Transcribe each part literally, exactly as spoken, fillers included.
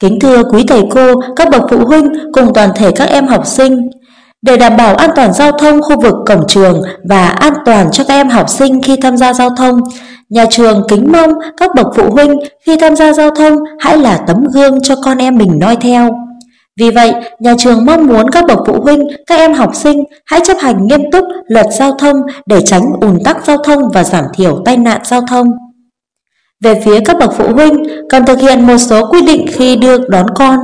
Kính thưa quý thầy cô, các bậc phụ huynh cùng toàn thể các em học sinh, để đảm bảo an toàn giao thông khu vực cổng trường và an toàn cho các em học sinh khi tham gia giao thông, nhà trường kính mong các bậc phụ huynh khi tham gia giao thông hãy là tấm gương cho con em mình noi theo. Vì vậy, nhà trường mong muốn các bậc phụ huynh, các em học sinh hãy chấp hành nghiêm túc luật giao thông để tránh ùn tắc giao thông và giảm thiểu tai nạn giao thông. Về phía các bậc phụ huynh, cần thực hiện một số quy định khi đưa đón con.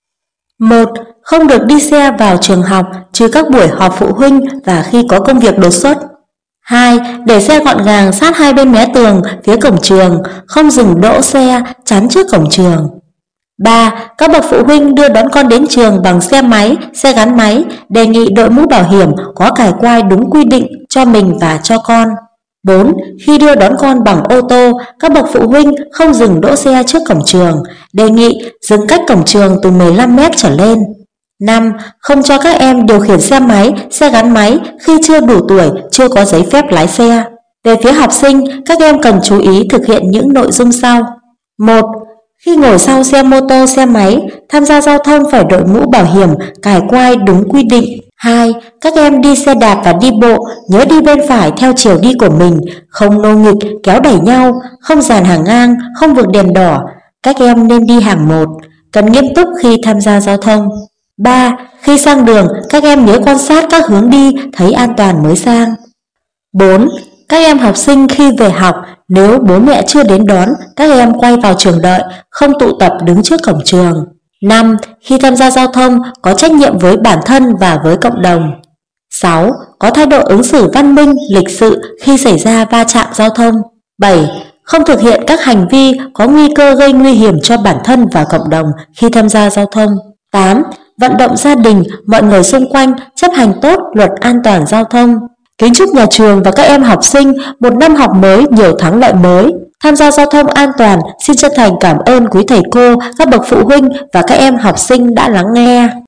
một. Không được đi xe vào trường học trừ các buổi họp phụ huynh và khi có công việc đột xuất. hai. Để xe gọn gàng sát hai bên mé tường phía cổng trường, không dừng đỗ xe chắn trước cổng trường. ba. Các bậc phụ huynh đưa đón con đến trường bằng xe máy, xe gắn máy, đề nghị đội mũ bảo hiểm có cài quai đúng quy định cho mình và cho con. bốn. Khi đưa đón con bằng ô tô, các bậc phụ huynh không dừng đỗ xe trước cổng trường, đề nghị dừng cách cổng trường từ mười lăm mét trở lên. năm. Không cho các em điều khiển xe máy, xe gắn máy khi chưa đủ tuổi, chưa có giấy phép lái xe. Về phía học sinh, các em cần chú ý thực hiện những nội dung sau. một. Khi ngồi sau xe mô tô, xe máy, tham gia giao thông phải đội mũ bảo hiểm, cài quai đúng quy định. hai. Các em đi xe đạp và đi bộ, nhớ đi bên phải theo chiều đi của mình, không nô nghịch, kéo đẩy nhau, không dàn hàng ngang, không vượt đèn đỏ. Các em nên đi hàng một, cần nghiêm túc khi tham gia giao thông. ba. Khi sang đường, các em nhớ quan sát các hướng đi, thấy an toàn mới sang. bốn. Các em học sinh khi về học, nếu bố mẹ chưa đến đón, các em quay vào trường đợi, không tụ tập đứng trước cổng trường. năm. Khi tham gia giao thông, có trách nhiệm với bản thân và với cộng đồng. sáu. Có thái độ ứng xử văn minh, lịch sự khi xảy ra va chạm giao thông. bảy. Không thực hiện các hành vi có nguy cơ gây nguy hiểm cho bản thân và cộng đồng khi tham gia giao thông. tám. Vận động gia đình, mọi người xung quanh chấp hành tốt luật an toàn giao thông. Kính chúc nhà trường và các em học sinh một năm học mới nhiều thắng lợi mới. Tham gia giao thông an toàn, xin chân thành cảm ơn quý thầy cô, các bậc phụ huynh và các em học sinh đã lắng nghe.